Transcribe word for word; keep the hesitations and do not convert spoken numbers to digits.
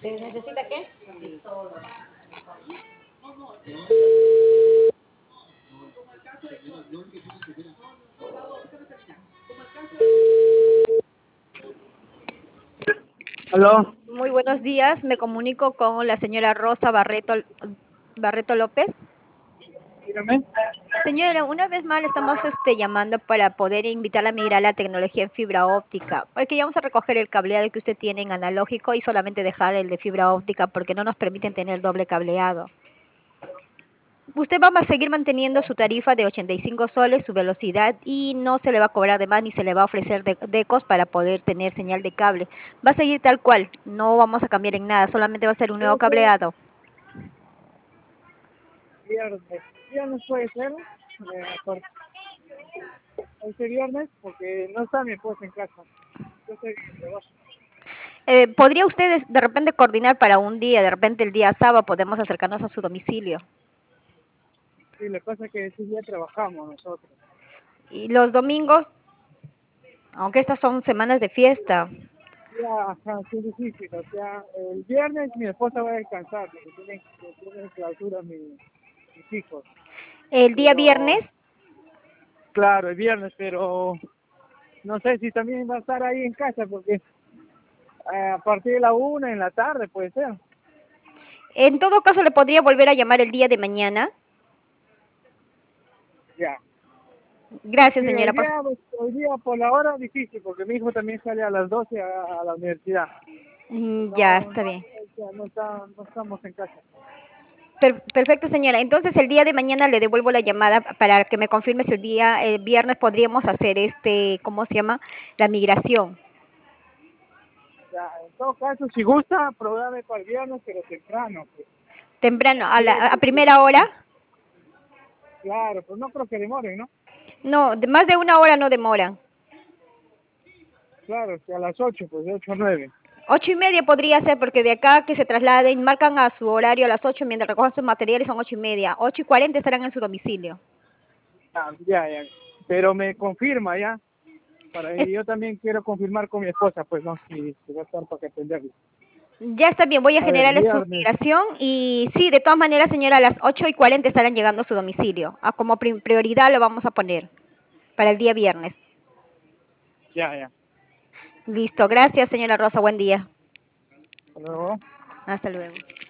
¿Se necesita qué? ¿Aló? Muy buenos días, me comunico con la señora Rosa Barreto, Barreto López. Dígame. Señora, una vez más le estamos este, llamando para poder invitarla a migrar a la tecnología en fibra óptica, porque ya vamos a recoger el cableado que usted tiene en analógico y solamente dejar el de fibra óptica porque no nos permiten tener doble cableado. Usted va a seguir manteniendo su tarifa de ochenta y cinco soles, su velocidad, y no se le va a cobrar de más ni se le va a ofrecer de, decos para poder tener señal de cable. Va a seguir tal cual, no vamos a cambiar en nada, solamente va a ser un nuevo cableado. Viernes. Viernes puede ser. Eh, por- este viernes, porque no está mi esposa en casa. Yo estoy en el trabajo. Eh, ¿Podría usted de repente coordinar para un día, de repente el día sábado podemos acercarnos a su domicilio? Sí, lo que pasa es que ese día trabajamos nosotros. Y los domingos, aunque estas son semanas de fiesta, Ya, ajá, sí es difícil. O sea, el viernes mi esposa va a descansar, porque tienen, que tienen clausura mi- mis hijos. el día Pero, viernes, claro, el viernes, pero no sé si también va a estar ahí en casa, porque eh, a partir de la una en la tarde puede ser. en todo caso le podría volver a llamar el día de mañana. Ya. Gracias, Sí, hoy señora. Por... día, pues, hoy día por la hora difícil, porque mi hijo también sale a las doce a, a la universidad. Mm, Ya, No, está bien. o sea, no, está, no estamos en casa. Per- perfecto, señora. Entonces el día de mañana le devuelvo la llamada para que me confirme si el día, el viernes podríamos hacer este, ¿cómo se llama? La migración. Ya, en todo caso, si gusta, programe para el viernes, pero temprano. Pues. Temprano, A a la, a siete, primera siete. hora. Claro, pues no creo que demoren, ¿no? No, de más de una hora no demoran. Claro, que a las ocho, pues de ocho a nueve. Ocho y media podría ser, porque de acá que se trasladen, marcan a su horario a las ocho mientras recojan sus materiales son ocho y media. Ocho y cuarenta estarán en su domicilio. Ah, ya, ya. Pero me confirma, ¿ya? Para Es- yo también quiero confirmar con mi esposa, pues, ¿no? Si, si va a estar para que atenderlo. ya está bien, voy a A ver, generarle su viernes. migración y sí, de todas maneras, señora, a las ocho y cuarenta estarán llegando a su domicilio. Ah, como pri- prioridad lo vamos a poner para el día viernes. Ya, ya. Listo, gracias, señora Rosa, buen día. Hasta luego. Hasta luego.